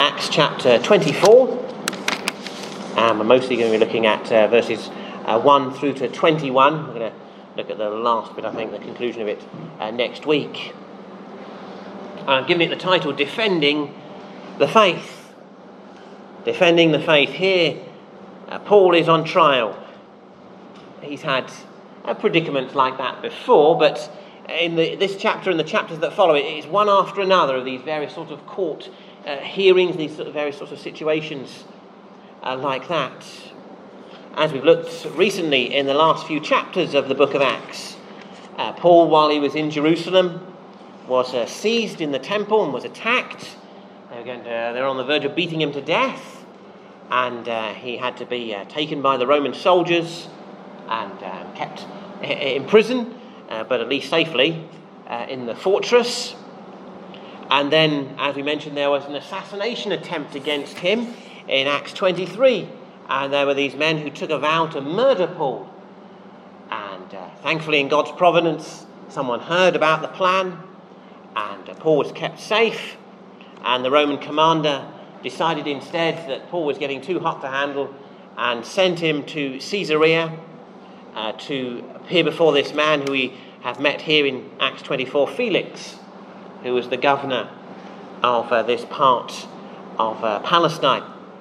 Acts chapter 24, and we're mostly going to be looking at verses 1 through to 21. We're going to look at the last bit, I think, the conclusion of it next week. I'm giving it the title, Defending the Faith. Defending the Faith. Here, Paul is on trial. He's had a predicament like that before, but in this chapter and the chapters that follow it, it's one after another of these various sorts of court hearings, these sort of various sorts of situations like that. As we've looked recently in the last few chapters of the book of Acts, Paul, while he was in Jerusalem, was seized in the temple and was attacked. They were on the verge of beating him to death, and he had to be taken by the Roman soldiers and kept in prison, but at least safely in the fortress. And then, as we mentioned, there was an assassination attempt against him in Acts 23. And there were these men who took a vow to murder Paul. And thankfully, in God's providence, someone heard about the plan, and Paul was kept safe. And the Roman commander decided instead that Paul was getting too hot to handle and sent him to Caesarea to appear before this man who we have met here in Acts 24, Felix, who was the governor of this part of Palestine.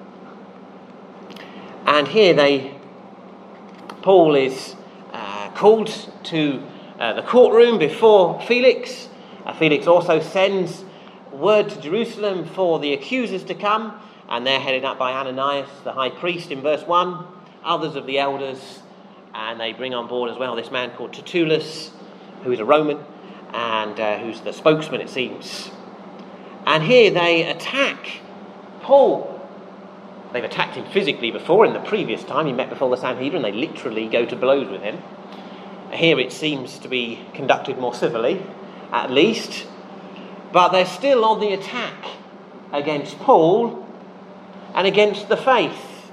And here Paul is called to the courtroom before Felix. Felix also sends word to Jerusalem for the accusers to come, and they're headed up by Ananias, the high priest, in verse 1, others of the elders, and they bring on board as well this man called Tertullus, who is a Roman, and who's the spokesman, it seems. And here they attack Paul. They've attacked him physically before. In the previous time he met before the Sanhedrin, they literally go to blows with him. Here it seems to be conducted more civilly, at least. But they're still on the attack against Paul and against the faith.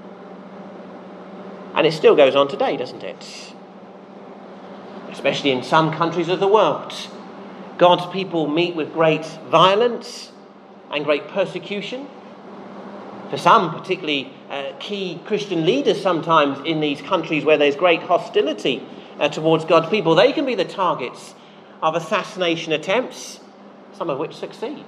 And it still goes on today, doesn't it? Especially in some countries of the world. God's people meet with great violence and great persecution. For some, particularly key Christian leaders sometimes in these countries where there's great hostility towards God's people, they can be the targets of assassination attempts, some of which succeed.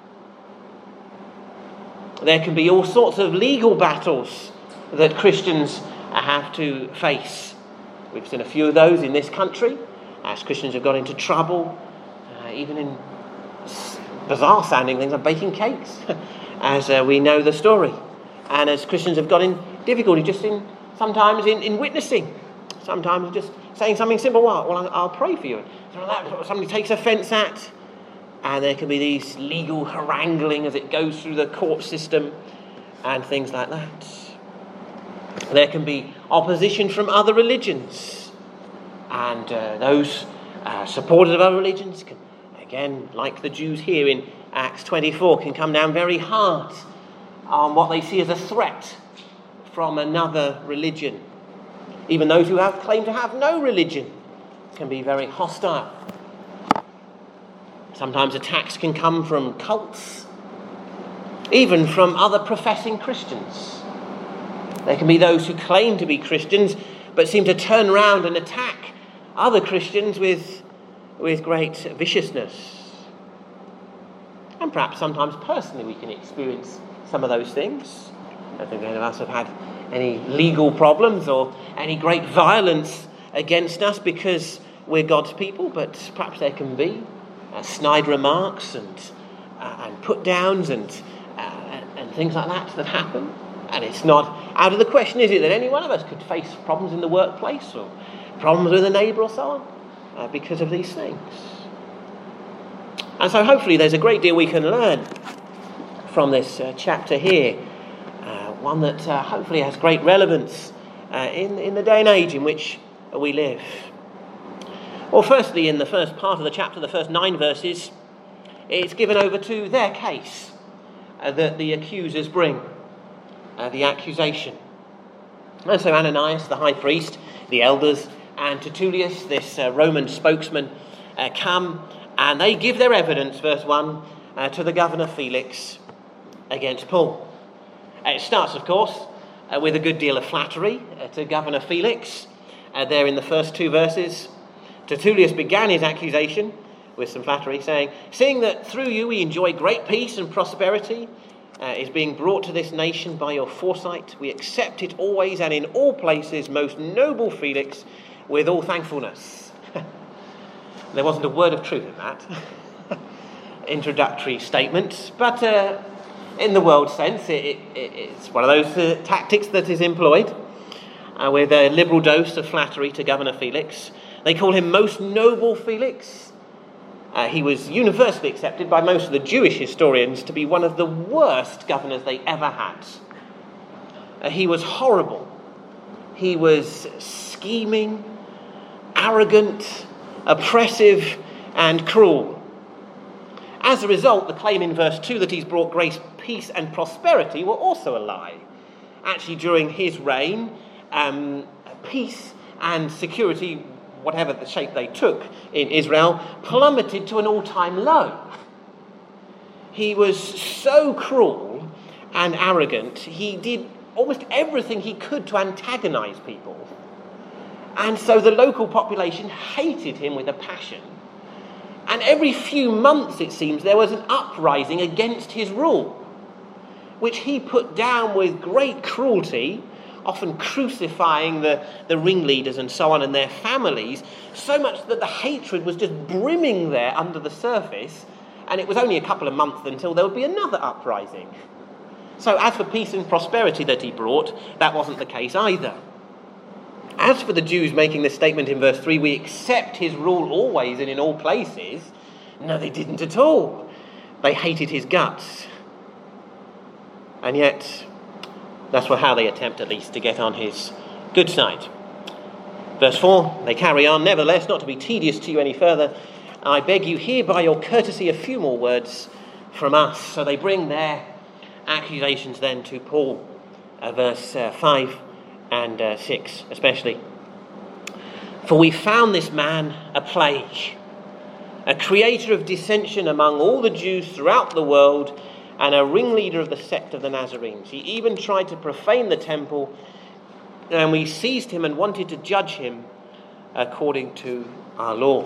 There can be all sorts of legal battles that Christians have to face. We've seen a few of those in this country, as Christians have got into trouble, even in bizarre sounding things like baking cakes, as we know the story. And as Christians have got in difficulty just sometimes in witnessing, sometimes just saying something simple, well, I'll pray for you. Somebody takes offence at, and there can be these legal haranguing as it goes through the court system and things like that. There can be opposition from other religions, and those supporters of other religions can, again, like the Jews here in Acts 24, can come down very hard on what they see as a threat from another religion. Even those who claim to have no religion can be very hostile. Sometimes attacks can come from cults, even from other professing Christians. There can be those who claim to be Christians but seem to turn around and attack other Christians with great viciousness. And perhaps sometimes personally we can experience some of those things. I don't think any of us have had any legal problems or any great violence against us because we're God's people, but perhaps there can be snide remarks and put-downs and things like that happen. And it's not out of the question, is it, that any one of us could face problems in the workplace or problems with a neighbour or so on because of these things. And so hopefully there's a great deal we can learn from this chapter here, one that hopefully has great relevance in the day and age in which we live. Well, firstly, in the first part of the chapter, the first 9 verses, it's given over to their case that the accusers bring. The accusation. And so Ananias, the high priest, the elders, and Tertullus, this Roman spokesman, come and they give their evidence, verse 1, to the governor Felix. against Paul. It starts, of course, with a good deal of flattery to Governor Felix. There in the first 2 verses, Tertullius began his accusation with some flattery, saying, "Seeing that through you we enjoy great peace and prosperity, is being brought to this nation by your foresight, we accept it always and in all places, most noble Felix, with all thankfulness." There wasn't a word of truth in that introductory statement, but in the world sense, it's one of those tactics that is employed with a liberal dose of flattery to Governor Felix. They call him most noble Felix. He was universally accepted by most of the Jewish historians to be one of the worst governors they ever had. He was horrible. He was scheming, arrogant, oppressive, and cruel. As a result, the claim in verse 2 that he's brought grace, peace, and prosperity were also a lie. Actually, during his reign, peace and security, whatever the shape they took in Israel, plummeted to an all-time low. He was so cruel and arrogant, he did almost everything he could to antagonize people. And so the local population hated him with a passion. And every few months, it seems, there was an uprising against his rule, which he put down with great cruelty, often crucifying the ringleaders and so on and their families, so much that the hatred was just brimming there under the surface, and it was only a couple of months until there would be another uprising. So as for peace and prosperity that he brought, that wasn't the case either. As for the Jews making this statement in verse 3, we accept his rule always and in all places, no, they didn't at all. They hated his guts. And yet, that's how they attempt at least to get on his good side. Verse 4, they carry on, "Nevertheless, not to be tedious to you any further, I beg you hear by your courtesy a few more words from us." So they bring their accusations then to Paul, verse 5 and 6 especially. "For we found this man a plague, a creator of dissension among all the Jews throughout the world, and a ringleader of the sect of the Nazarenes. He even tried to profane the temple, and we seized him and wanted to judge him according to our law."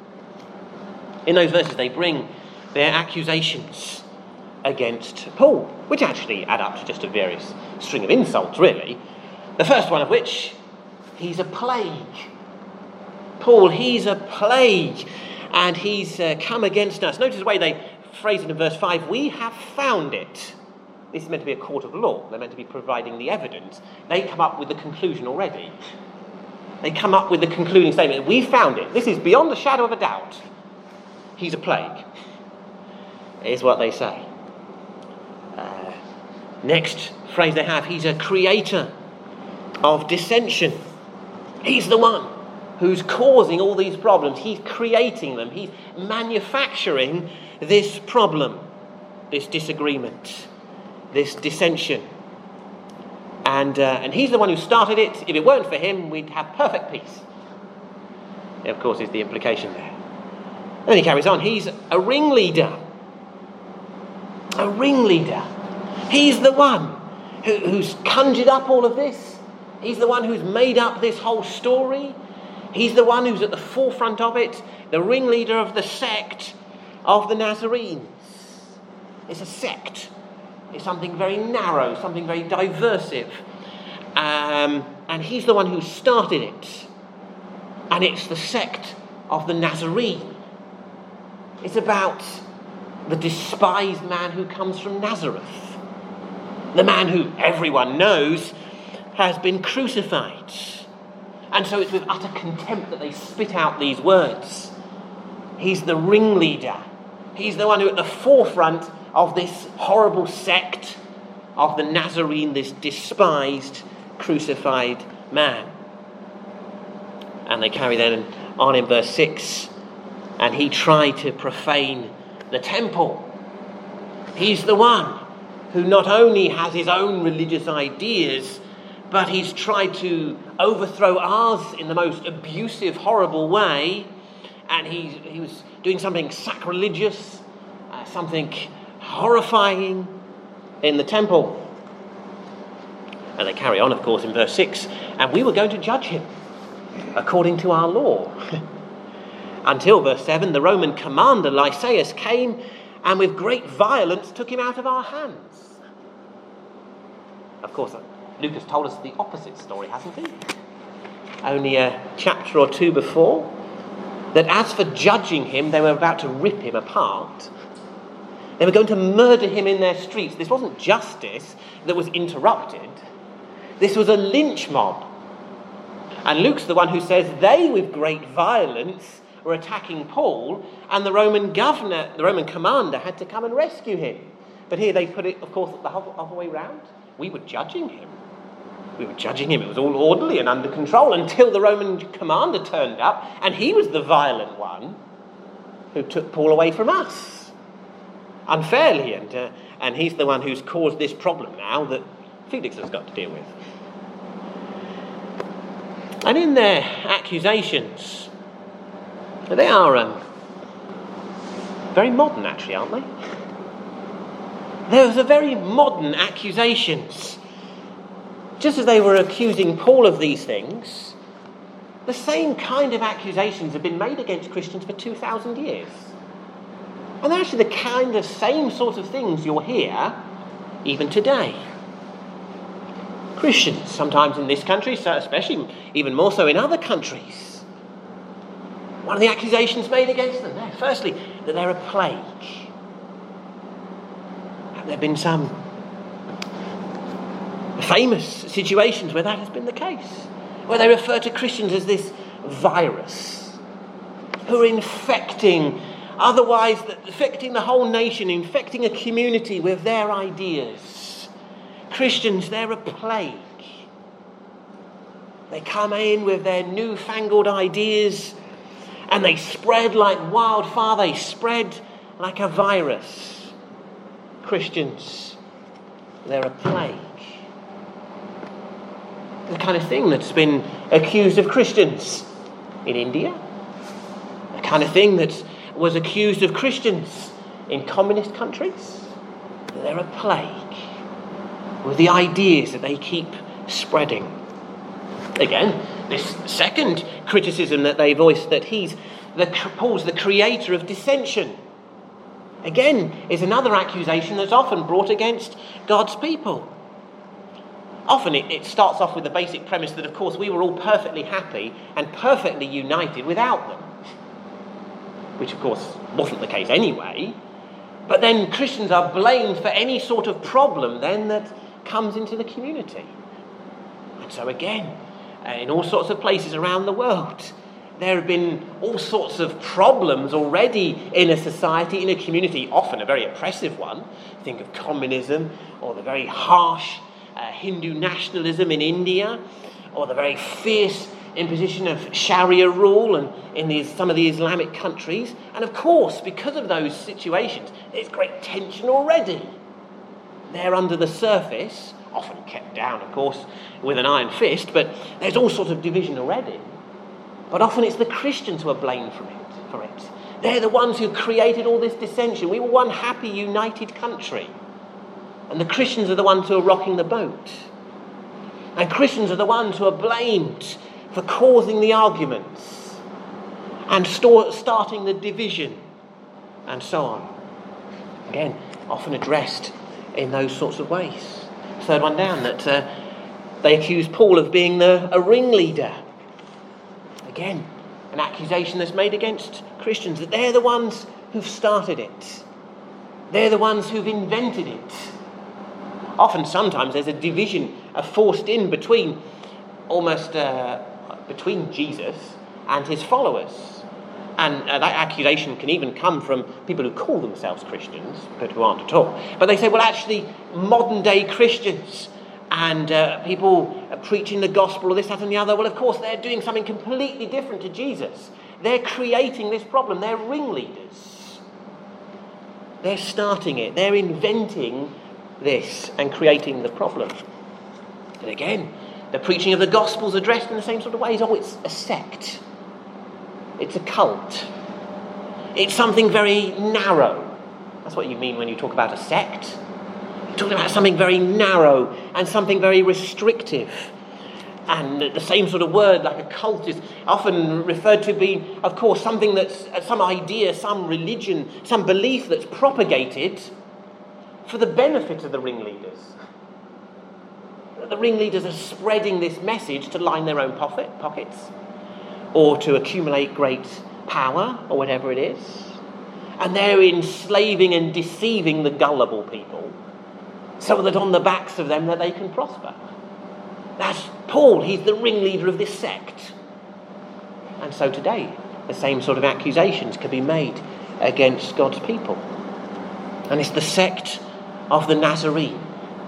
In those verses, they bring their accusations against Paul, which actually add up to just a various string of insults, really. The first one of which, he's a plague. Paul, he's a plague, and he's come against us. Notice the way they phrase it in verse 5, "We have found it." This is meant to be a court of law. They're meant to be providing the evidence. They come up with the conclusion already. They come up with the concluding statement. "We found it. This is beyond a shadow of a doubt. He's a plague," is what they say. Next phrase they have, he's a creator of dissension. He's the one who's causing all these problems. He's creating them. He's manufacturing this problem, this disagreement, this dissension. And he's the one who started it. If it weren't for him, we'd have perfect peace. Of course, is the implication there. And then he carries on. He's a ringleader. A ringleader. He's the one who's conjured up all of this. He's the one who's made up this whole story. He's the one who's at the forefront of it, the ringleader of the sect of the Nazarenes. It's a sect. It's something very narrow, something very diversive. And he's the one who started it. And it's the sect of the Nazarene. It's about the despised man who comes from Nazareth. The man who everyone knows has been crucified. And so it's with utter contempt that they spit out these words. He's the ringleader. He's the one who at the forefront of this horrible sect of the Nazarene, this despised, crucified man. And they carry then on in verse 6. And he tried to profane the temple. He's the one who not only has his own religious ideas, but he's tried to overthrow ours in the most abusive, horrible way. And he was doing something sacrilegious, something horrifying. in the temple. And they carry on, of course, in verse 6, and we were going to judge him according to our law. Until, verse 7, the Roman commander Lysias came and with great violence took him out of our hands. Of course, Luke has told us the opposite story, hasn't he? Only a chapter or two before, that as for judging him, they were about to rip him apart. They were going to murder him in their streets. This wasn't justice that was interrupted. This was a lynch mob. And Luke's the one who says they, with great violence, were attacking Paul, and the Roman governor, the Roman commander, had to come and rescue him. But here they put it, of course, the other way round. We were judging him. It was all orderly and under control until the Roman commander turned up, and he was the violent one who took Paul away from us unfairly, and he's the one who's caused this problem now that Felix has got to deal with. And in their accusations, they are very modern, actually, aren't they? Those are very modern accusations. Just as they were accusing Paul of these things, the same kind of accusations have been made against Christians for 2,000 years. And they're actually the kind of same sort of things you'll hear even today. Christians, sometimes in this country, so especially even more so in other countries. One of the accusations made against them, firstly, that they're a plague. Have there been some famous situations where that has been the case? Where they refer to Christians as this virus who are infecting the whole nation, infecting a community with their ideas. Christians, they're a plague. They come in with their newfangled ideas and they spread like wildfire. They spread like a virus. Christians, they're a plague. The kind of thing that's been accused of Christians in India. The kind of thing that was accused of Christians in communist countries. They're a plague with the ideas that they keep spreading. Again, this second criticism that they voiced, that Paul's the creator of dissension, again, is another accusation that's often brought against God's people. Often it starts off with the basic premise that, of course, we were all perfectly happy and perfectly united without them. Which, of course, wasn't the case anyway. But then Christians are blamed for any sort of problem then that comes into the community. And so again, in all sorts of places around the world, there have been all sorts of problems already in a society, in a community, often a very oppressive one. Think of communism, or the very harsh Hindu nationalism in India, or the very fierce imposition of Sharia rule and in some of the Islamic countries. And of course, because of those situations, there's great tension already. They're under the surface, often kept down, of course, with an iron fist, but there's all sorts of division already. But often it's the Christians who are blamed for it. They're the ones who created all this dissension. We were one happy, united country. And the Christians are the ones who are rocking the boat. And Christians are the ones who are blamed for causing the arguments and starting the division and so on. Again, often addressed in those sorts of ways. Third one down, that they accuse Paul of being a ringleader. Again, an accusation that's made against Christians, that they're the ones who've started it. They're the ones who've invented it. Often, sometimes, there's a division forced in between Jesus and his followers. And that accusation can even come from people who call themselves Christians, but who aren't at all. But they say, well, actually, modern-day Christians and people preaching the gospel or this, that and the other, well, of course, they're doing something completely different to Jesus. They're creating this problem. They're ringleaders. They're starting it. They're inventing this and creating the problem. And again, the preaching of the gospel is addressed in the same sort of ways. Oh, it's a sect. It's a cult. It's something very narrow. That's what you mean when you talk about a sect. talking about something very narrow and something very restrictive. And the same sort of word, like a cult, is often referred to being, of course, something that's some idea, some religion, some belief that's propagated for the benefit of the ringleaders. The ringleaders are spreading this message to line their own pockets, or to accumulate great power, or whatever it is. And they're enslaving and deceiving the gullible people, so that on the backs of them that they can prosper. That's Paul. He's the ringleader of this sect. And so today, the same sort of accusations can be made against God's people. And it's the sect of the Nazarene.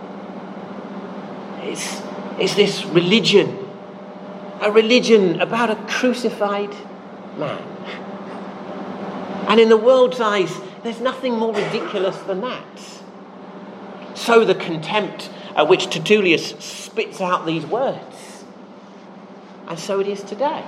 It's this religion, a religion about a crucified man. And in the world's eyes, there's nothing more ridiculous than that. So the contempt at which Tertullius spits out these words. And so it is today.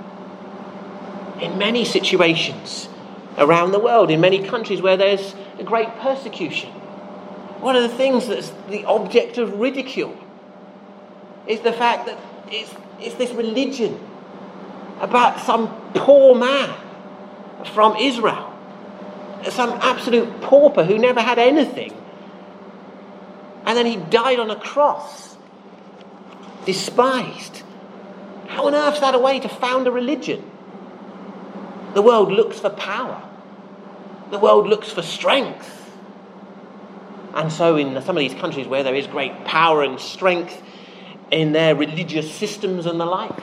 In many situations around the world, in many countries where there's a great persecution, one of the things that's the object of ridicule is the fact that it's this religion about some poor man from Israel, some absolute pauper who never had anything. And then he died on a cross, despised. How on earth is that a way to found a religion? The world looks for power. The world looks for strength. And so in some of these countries where there is great power and strength in their religious systems and the like,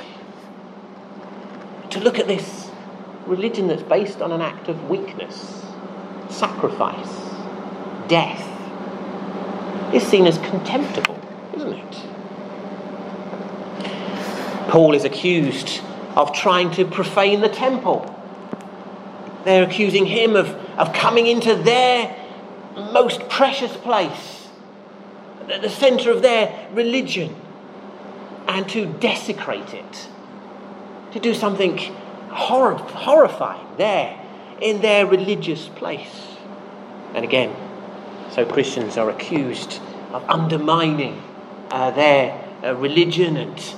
to look at this religion that's based on an act of weakness, sacrifice, death, is seen as contemptible, isn't it? Paul is accused of trying to profane the temple. They're accusing him of coming into their most precious place, the centre of their religion, and to desecrate it, to do something horrifying there in their religious place. And again, so Christians are accused of undermining their religion and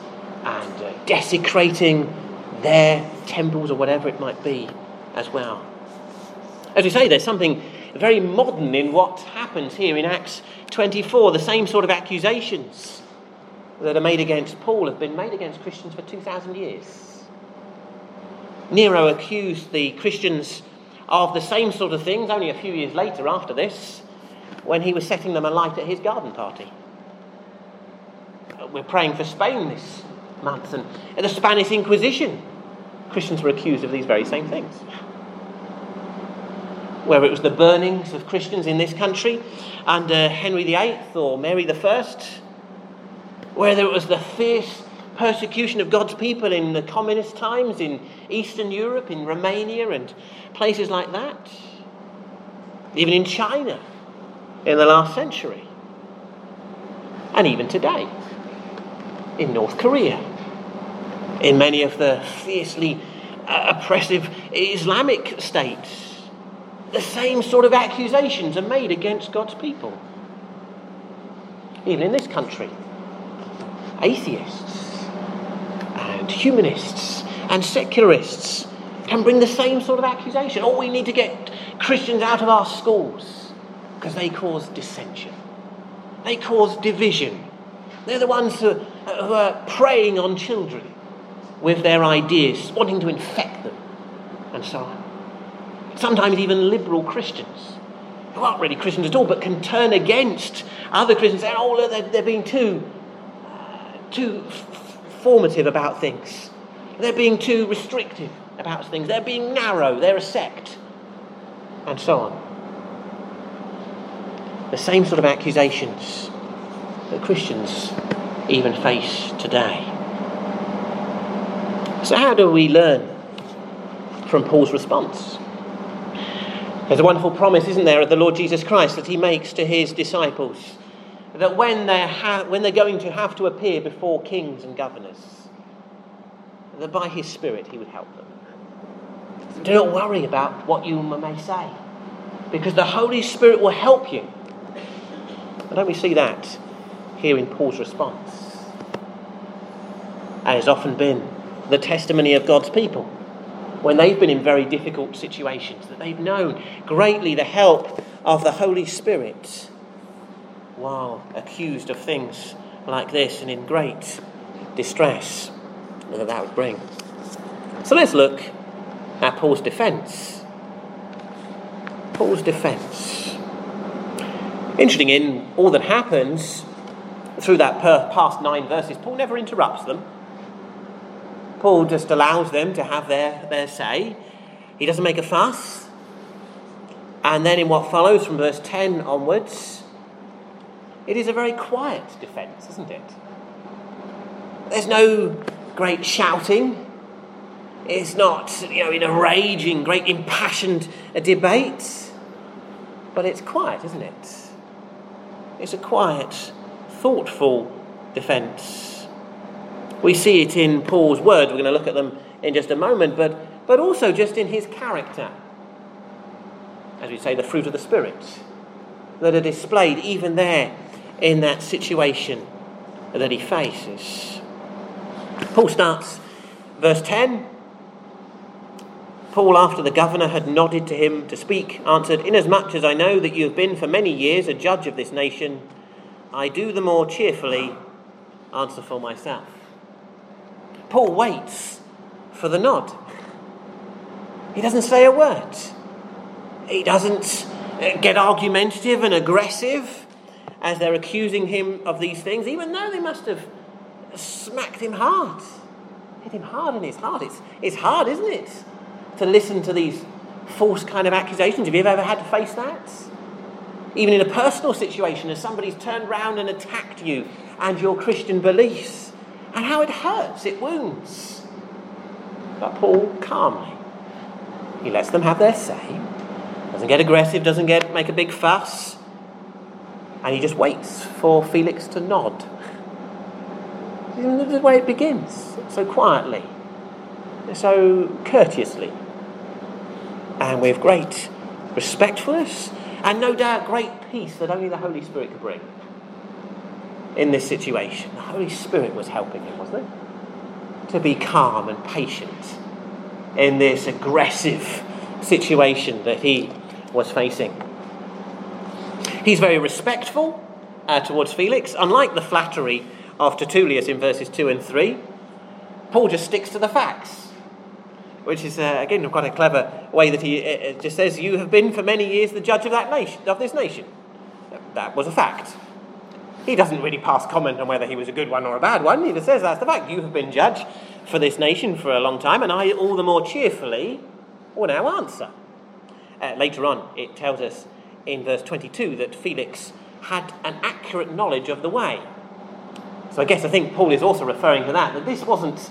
desecrating their temples or whatever it might be as well. As we say, there's something very modern in what happens here in Acts 24. The same sort of accusations that are made against Paul have been made against Christians for 2,000 years. Nero accused the Christians of the same sort of things only a few years later after this, when he was setting them alight at his garden party. We're praying for Spain this month, and at the Spanish Inquisition, Christians were accused of these very same things. Whether it was the burnings of Christians in this country under Henry VIII or Mary I, whether it was the fierce persecution of God's people in the communist times in Eastern Europe, in Romania and places like that, even in China in the last century, and even today in North Korea, in many of the fiercely oppressive Islamic states. The same sort of accusations are made against God's people. Even in this country, atheists and humanists and secularists can bring the same sort of accusation. Oh, we need to get Christians out of our schools because they cause dissension. They cause division. They're the ones who are preying on children with their ideas, wanting to infect them, and so on. Sometimes even liberal Christians, who aren't really Christians at all, but can turn against other Christians, saying, oh, they're being too formative about things. They're being too restrictive about things. They're being narrow. They're a sect. And so on. The same sort of accusations that Christians even face today. So how do we learn from Paul's response? There's a wonderful promise, isn't there, of the Lord Jesus Christ that he makes to his disciples, that when they're going to have to appear before kings and governors, that by his Spirit he would help them. Do not worry about what you may say, because the Holy Spirit will help you. And don't we see that here in Paul's response? And it's often been the testimony of God's people when they've been in very difficult situations, that they've known greatly the help of the Holy Spirit while accused of things like this and in great distress that would bring. So let's look at Paul's defence. Paul's defence. Interesting, in all that happens through that past 9 verses, Paul never interrupts them. Paul just allows them to have their say. He doesn't make a fuss. And then in what follows from verse 10 onwards, it is a very quiet defence, isn't it? There's no great shouting. It's not, in a raging, great impassioned debate. But it's quiet, isn't it? It's a quiet, thoughtful defence. We see it in Paul's words. We're going to look at them in just a moment, but also just in his character. As we say, the fruit of the Spirit that are displayed even there in that situation that he faces. Paul starts verse 10. Paul, after the governor had nodded to him to speak, answered, "Inasmuch as I know that you have been for many years a judge of this nation, I do the more cheerfully answer for myself." Paul waits for the nod. He doesn't say a word. He doesn't get argumentative and aggressive as they're accusing him of these things, even though they must have smacked him hard. Hit him hard in his heart. It's hard, isn't it, to listen to these false kind of accusations? Have you ever had to face that? Even in a personal situation, as somebody's turned round and attacked you and your Christian beliefs, and how it hurts, it wounds. But Paul, calmly, he lets them have their say, doesn't get aggressive, doesn't make a big fuss, and he just waits for Felix to nod. The way it begins, so quietly, so courteously, and with great respectfulness, and no doubt great peace that only the Holy Spirit could bring in this situation. The Holy Spirit was helping him, wasn't it? To be calm and patient in this aggressive situation that he was facing. He's very respectful towards Felix. Unlike the flattery of Tertullius in verses 2 and 3, Paul just sticks to the facts, which is, again, quite a clever way that he just says, "You have been for many years the judge of this nation." That was a fact. He doesn't really pass comment on whether he was a good one or a bad one. He just says, that's the fact. You have been judge for this nation for a long time, and I all the more cheerfully will now answer. Later on, it tells us in verse 22 that Felix had an accurate knowledge of the way. So I think Paul is also referring to that this wasn't,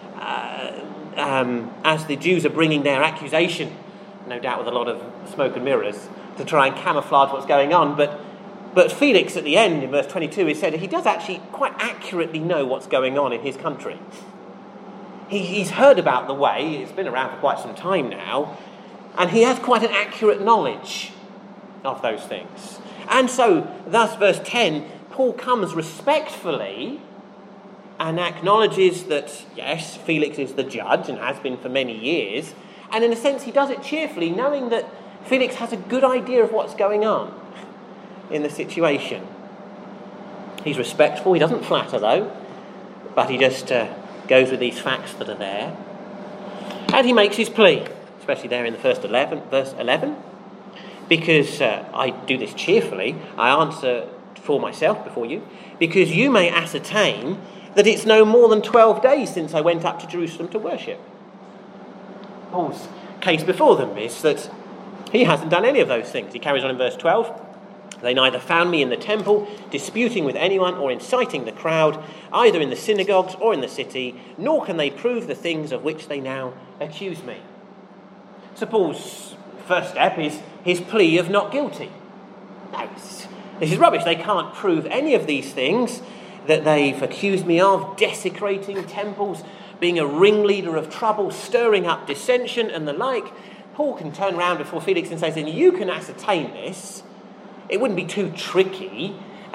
as the Jews are bringing their accusation, no doubt with a lot of smoke and mirrors, to try and camouflage what's going on, but Felix at the end, in verse 22, he said he does actually quite accurately know what's going on in his country. He's heard about the way, it's been around for quite some time now, and he has quite an accurate knowledge of those things. And so, thus, verse 10, Paul comes respectfully and acknowledges that, yes, Felix is the judge and has been for many years, and in a sense he does it cheerfully, knowing that Felix has a good idea of what's going on in the situation. He's respectful, he doesn't flatter though, but he just goes with these facts that are there. And he makes his plea, especially there in the verse 11, because I do this cheerfully, I answer for myself before you, because you may ascertain that it's no more than 12 days since I went up to Jerusalem to worship. Paul's case before them is that he hasn't done any of those things. He carries on in verse 12. They neither found me in the temple, disputing with anyone or inciting the crowd, either in the synagogues or in the city, nor can they prove the things of which they now accuse me. So Paul's first step is his plea of not guilty. No, this is rubbish. They can't prove any of these things that they've accused me of: desecrating temples, being a ringleader of trouble, stirring up dissension and the like. Paul can turn around before Felix and say, you can ascertain this. It wouldn't be too tricky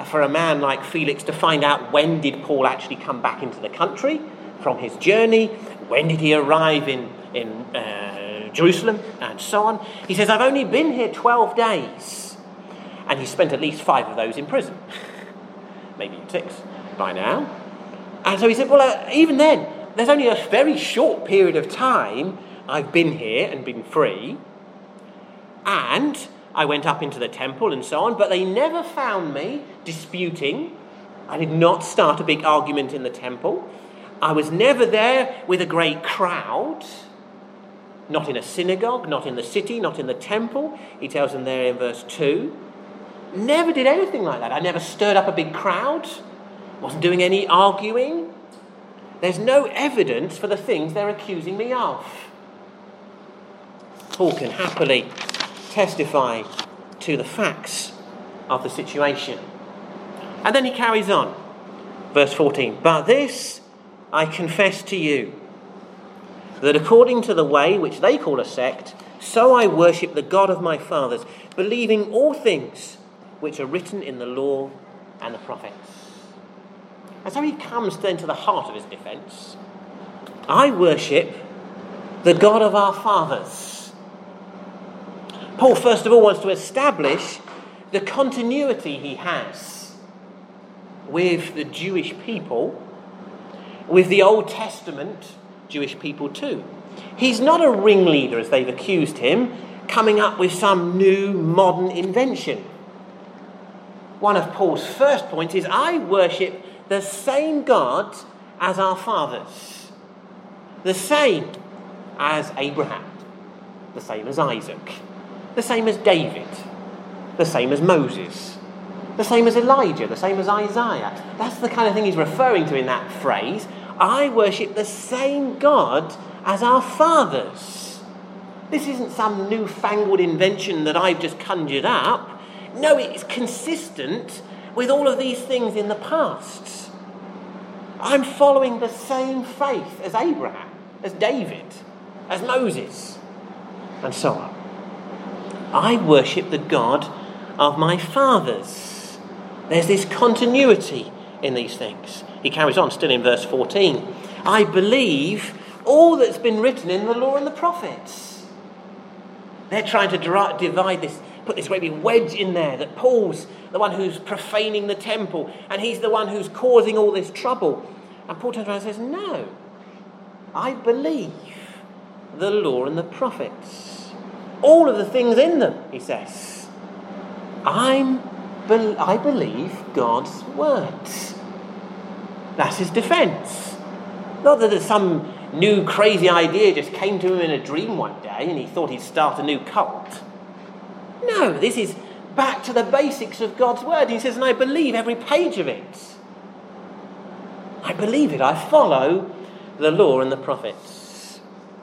for a man like Felix to find out when did Paul actually come back into the country from his journey, when did he arrive in Jerusalem, and so on. He says, I've only been here 12 days. And he spent at least 5 of those in prison. Maybe 6 by now. And so he said, well, even then, there's only a very short period of time I've been here and been free. And I went up into the temple and so on, but they never found me disputing. I did not start a big argument in the temple. I was never there with a great crowd. Not in a synagogue, not in the city, not in the temple. He tells them there in verse 2. Never did anything like that. I never stirred up a big crowd. Wasn't doing any arguing. There's no evidence for the things they're accusing me of. Paul can happily testify to the facts of the situation. And then he carries on. Verse 14. But this I confess to you, that according to the way which they call a sect, so I worship the God of my fathers, believing all things which are written in the law and the prophets. And so he comes then to the heart of his defence. I worship the God of our fathers. Paul first of all wants to establish the continuity he has with the Jewish people, with the Old Testament Jewish people too. He's not a ringleader, as they've accused him, coming up with some new modern invention. One of Paul's first points is, I worship the same God as our fathers. The same as Abraham. The same as Isaac. The same as David. The same as Moses. The same as Elijah. The same as Isaiah. That's the kind of thing he's referring to in that phrase. I worship the same God as our fathers. This isn't some newfangled invention that I've just conjured up. No, it's consistent with all of these things in the past. I'm following the same faith as Abraham, as David, as Moses, and so on. I worship the God of my fathers. There's this continuity in these things. He carries on still in verse 14. I believe all that's been written in the law and the prophets. They're trying to divide this, put this great big wedge in there, that Paul's the one who's profaning the temple and he's the one who's causing all this trouble. And Paul turns around and says, no, I believe the law and the prophets. All of the things in them, he says. I believe God's words. That's his defence. Not that there's some new crazy idea just came to him in a dream one day and he thought he'd start a new cult. No, this is back to the basics of God's word. He says, and I believe every page of it. I believe it. I follow the law and the prophets.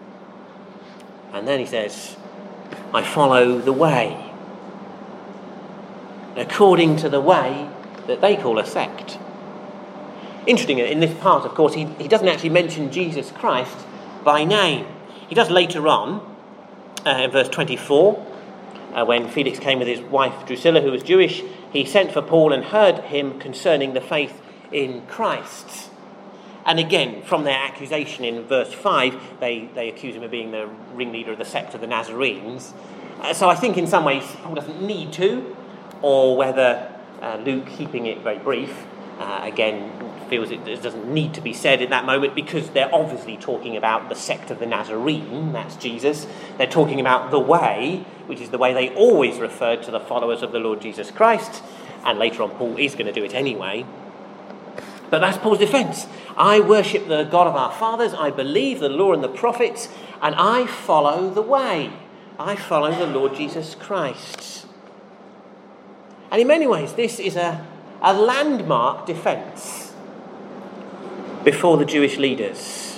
And then he says, I follow the way. According to the way that they call a sect. Interesting, in this part, of course, he doesn't actually mention Jesus Christ by name. He does later on, in verse 24, when Felix came with his wife Drusilla, who was Jewish, he sent for Paul and heard him concerning the faith in Christ. And again, from their accusation in verse 5, they accuse him of being the ringleader of the sect of the Nazarenes. So I think in some ways Paul doesn't need to, or whether Luke, keeping it very brief, again, feels it doesn't need to be said in that moment because they're obviously talking about the sect of the Nazarene, that's Jesus. They're talking about the way, which is the way they always referred to the followers of the Lord Jesus Christ, and later on Paul is going to do it anyway. But that's Paul's defence. I worship the God of our fathers, I believe the law and the prophets, and I follow the way. I follow the Lord Jesus Christ. And in many ways this is a landmark defence before the Jewish leaders.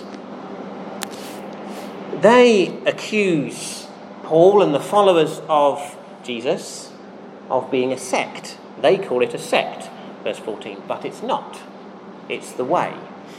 They accuse Paul and the followers of Jesus of being a sect. They call it a sect, verse 14, but it's not. It's the way,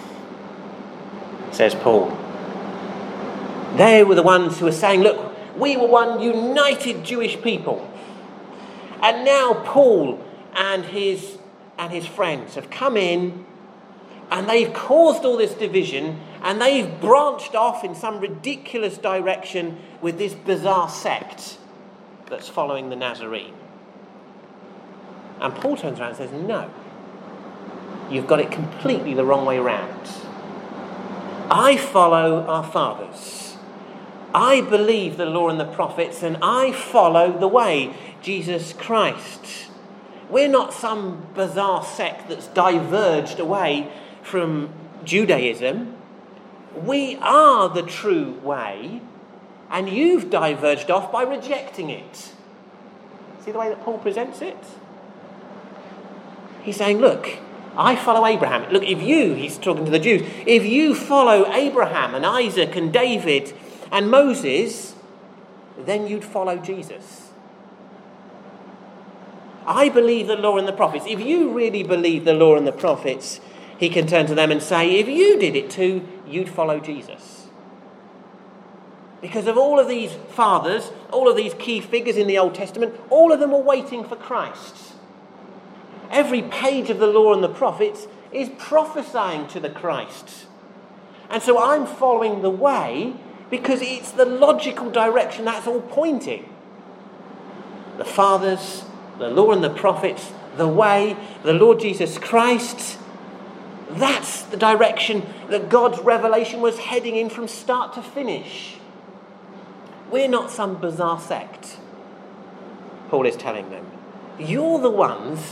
says Paul. They were the ones who were saying, look, we were one united Jewish people. And now Paul and his and his friends have come in and they've caused all this division and they've branched off in some ridiculous direction with this bizarre sect that's following the Nazarene. And Paul turns around and says, no, you've got it completely the wrong way round. I follow our fathers. I believe the law and the prophets, and I follow the way, Jesus Christ. We're not some bizarre sect that's diverged away from Judaism. We are the true way, and you've diverged off by rejecting it. See the way that Paul presents it? He's saying, look, I follow Abraham. Look, he's talking to the Jews, if you follow Abraham and Isaac and David and Moses, then you'd follow Jesus. I believe the law and the prophets. If you really believe the law and the prophets, he can turn to them and say, if you did it too, you'd follow Jesus. Because of all of these fathers, all of these key figures in the Old Testament, all of them were waiting for Christ. Every page of the law and the prophets is prophesying to the Christ. And so I'm following the way because it's the logical direction that's all pointing. The fathers, the law and the prophets, the way, the Lord Jesus Christ, that's the direction that God's revelation was heading in from start to finish. We're not some bizarre sect, Paul is telling them. You're the ones